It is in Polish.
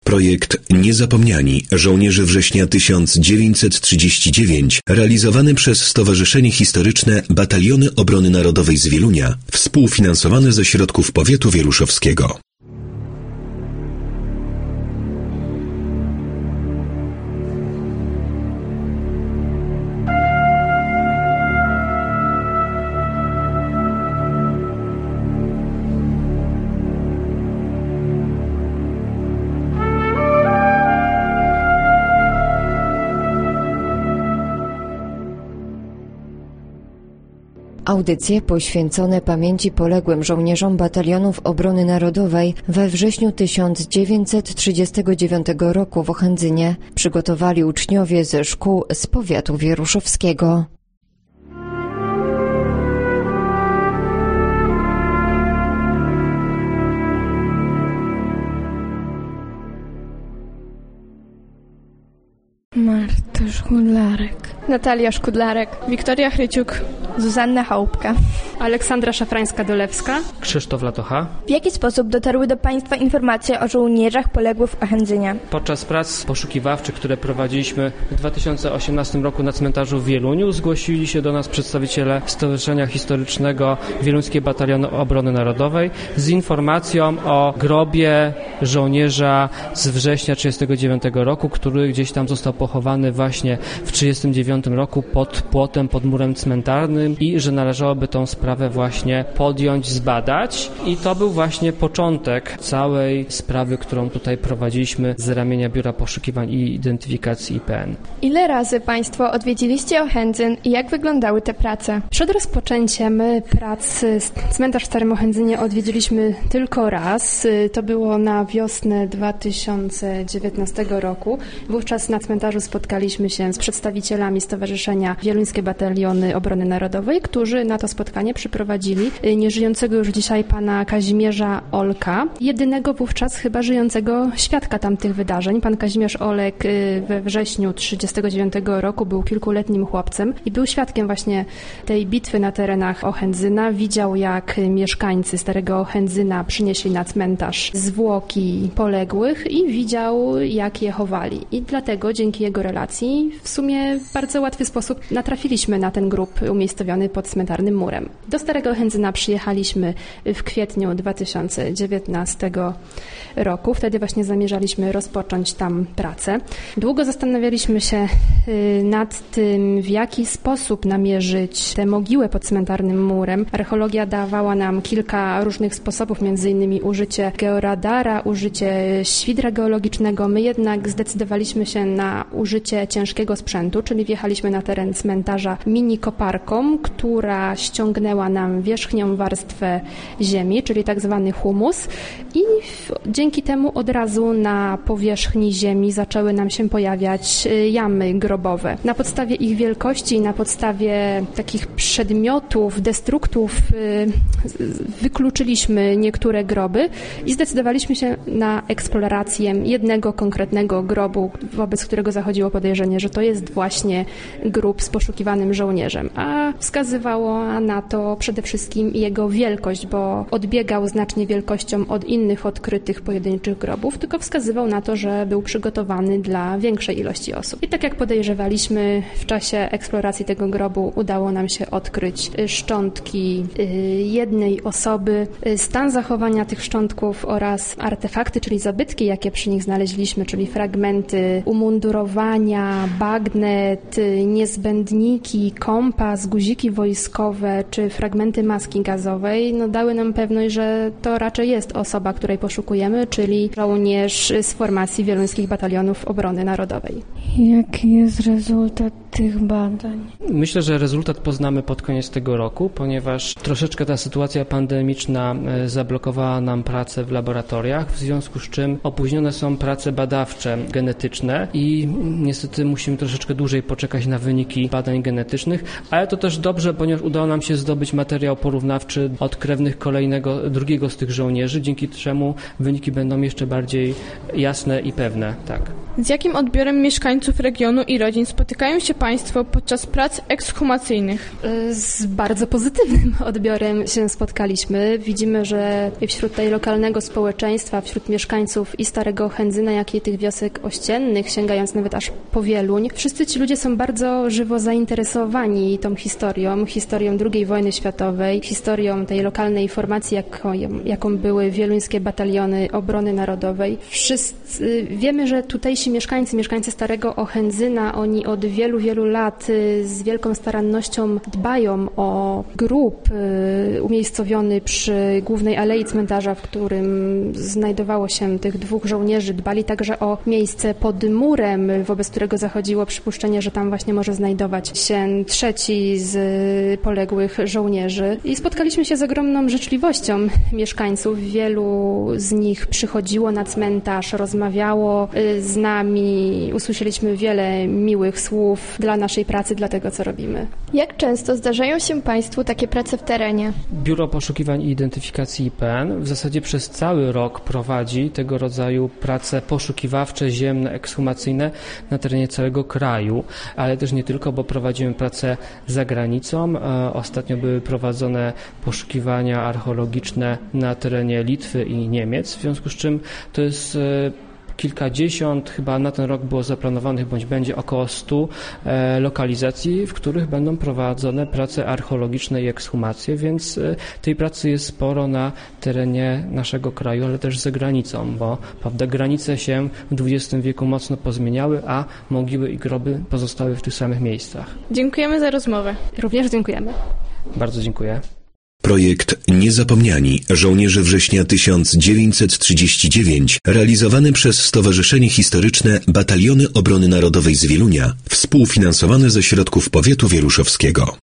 Projekt Niezapomniani żołnierzy września 1939, realizowany przez Stowarzyszenie Historyczne Bataliony Obrony Narodowej z Wielunia, współfinansowany ze środków powiatu wieluszowskiego. Audycje poświęcone pamięci poległym żołnierzom Batalionów Obrony Narodowej we wrześniu 1939 roku w Ochędzynie przygotowali uczniowie ze szkół z powiatu wieruszowskiego. Marta Szkudlarek, Natalia Szkudlarek, Wiktoria Chryciuk, Zuzanna Chałupka, Aleksandra Szafrańska-Dolewska, Krzysztof Latocha. W jaki sposób dotarły do Państwa informacje o żołnierzach poległych w Ochędzynie? Podczas prac poszukiwawczych, które prowadziliśmy w 2018 roku na cmentarzu w Wieluniu, zgłosili się do nas przedstawiciele Stowarzyszenia Historycznego Wieluńskie Bataliony Obrony Narodowej z informacją o grobie żołnierza z września 1939 roku, który gdzieś tam został pochowany właśnie w 1939 roku pod płotem, pod murem cmentarnym i że należałoby tą sprawę właśnie podjąć, zbadać. I to był właśnie początek całej sprawy, którą tutaj prowadziliśmy z ramienia Biura Poszukiwań i Identyfikacji IPN. Ile razy Państwo odwiedziliście Ochędzyn i jak wyglądały te prace? Przed rozpoczęciem prac cmentarz w Starym Ochędzynie odwiedziliśmy tylko raz. To było na wiosnę 2019 roku. Wówczas na cmentarzu spotkaliśmy się z przedstawicielami Stowarzyszenia Wieluńskie Bataliony Obrony Narodowej, którzy na to spotkanie przyprowadzili nieżyjącego już dzisiaj pana Kazimierza Olka, jedynego wówczas chyba żyjącego świadka tamtych wydarzeń. Pan Kazimierz Olek we wrześniu 1939 roku był kilkuletnim chłopcem i był świadkiem właśnie tej bitwy na terenach Ochędzyna. Widział, jak mieszkańcy Starego Ochędzyna przynieśli na cmentarz zwłoki poległych i widział, jak je chowali. I dlatego dzięki jego relacji w sumie w bardzo łatwy sposób natrafiliśmy na ten grób umiejscowiony pod cmentarnym murem. Do Starego Ochędzyna przyjechaliśmy w kwietniu 2019 roku. Wtedy właśnie zamierzaliśmy rozpocząć tam pracę. Długo zastanawialiśmy się nad tym, w jaki sposób namierzyć tę mogiłę pod cmentarnym murem. Archeologia dawała nam kilka różnych sposobów, m.in. użycie georadara, użycie świdra geologicznego. My jednak zdecydowaliśmy się na użycie ciężkiego sprzętu, czyli wjechaliśmy na teren cmentarza mini koparką, która ściągnęła nam wierzchnią warstwę ziemi, czyli tak zwany humus i dzięki temu od razu na powierzchni ziemi zaczęły nam się pojawiać jamy grobowe. Na podstawie ich wielkości, na podstawie takich przedmiotów, destruktów wykluczyliśmy niektóre groby i zdecydowaliśmy się na eksplorację jednego konkretnego grobu, wobec którego zachodziło podejrzenie, że to jest właśnie grób z poszukiwanym żołnierzem, a wskazywała na to przede wszystkim jego wielkość, bo odbiegał znacznie wielkością od innych odkrytych pojedynczych grobów, tylko wskazywał na to, że był przygotowany dla większej ilości osób. I tak jak podejrzewaliśmy, w czasie eksploracji tego grobu udało nam się odkryć szczątki jednej osoby, stan zachowania tych szczątków oraz artefakty, czyli zabytki, jakie przy nich znaleźliśmy, czyli fragmenty umundurowania, bagnet, niezbędniki, kompas, guziki wojskowe czy fragmenty maski gazowej, dały nam pewność, że to raczej jest osoba, której poszukujemy, czyli żołnierz z formacji Wieluńskich Batalionów Obrony Narodowej. Jaki jest rezultat tych badań? Myślę, że rezultat poznamy pod koniec tego roku, ponieważ troszeczkę ta sytuacja pandemiczna zablokowała nam pracę w laboratoriach, w związku z czym opóźnione są prace badawcze genetyczne i niestety musimy troszeczkę dłużej poczekać na wyniki badań genetycznych, ale to też dobrze, ponieważ udało nam się zdobyć materiał porównawczy od krewnych drugiego z tych żołnierzy, dzięki czemu wyniki będą jeszcze bardziej jasne i pewne. Tak. Z jakim odbiorem mieszkańców regionu i rodzin spotykają się Państwo podczas prac ekshumacyjnych? Z bardzo pozytywnym odbiorem się spotkaliśmy. Widzimy, że wśród tej lokalnego społeczeństwa, wśród mieszkańców i Starego Chędzyna, jak i tych wiosek ościennych, sięgając nawet aż po Wieluń, wszyscy ci ludzie są bardzo żywo zainteresowani tą historią II wojny światowej, historią tej lokalnej formacji, jaką były wieluńskie bataliony obrony narodowej. Wszyscy wiemy, że tutejsi mieszkańcy Starego Chędzyna, oni od wielu lat z wielką starannością dbają o grób umiejscowiony przy głównej alei cmentarza, w którym znajdowało się tych dwóch żołnierzy. Dbali także o miejsce pod murem, wobec którego zachodziło przypuszczenie, że tam właśnie może znajdować się trzeci z poległych żołnierzy. I spotkaliśmy się z ogromną życzliwością mieszkańców. Wielu z nich przychodziło na cmentarz, rozmawiało z nami, usłyszeliśmy wiele miłych słów dla naszej pracy, dla tego, co robimy. Jak często zdarzają się Państwu takie prace w terenie? Biuro Poszukiwań i Identyfikacji IPN w zasadzie przez cały rok prowadzi tego rodzaju prace poszukiwawcze, ziemne, ekshumacyjne na terenie całego kraju, ale też nie tylko, bo prowadzimy prace za granicą. Ostatnio były prowadzone poszukiwania archeologiczne na terenie Litwy i Niemiec, w związku z czym to jest kilkadziesiąt, chyba na ten rok było zaplanowanych, bądź będzie około 100 lokalizacji, w których będą prowadzone prace archeologiczne i ekshumacje, więc tej pracy jest sporo na terenie naszego kraju, ale też za granicą, bo prawda, granice się w XX wieku mocno pozmieniały, a mogiły i groby pozostały w tych samych miejscach. Dziękujemy za rozmowę. Również dziękujemy. Bardzo dziękuję. Projekt Niezapomniani żołnierze września 1939, realizowany przez Stowarzyszenie Historyczne Bataliony Obrony Narodowej z Wielunia, współfinansowany ze środków powiatu wieluszowskiego.